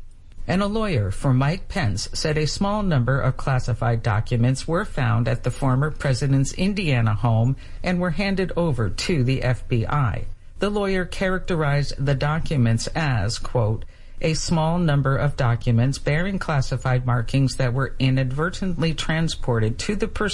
Speaker 6: And a lawyer for Mike Pence said a small number of classified documents were found at the former president's Indiana home and were handed over to the F B I. The lawyer characterized the documents as, quote, a small number of documents bearing classified markings that were inadvertently transported to the pursuit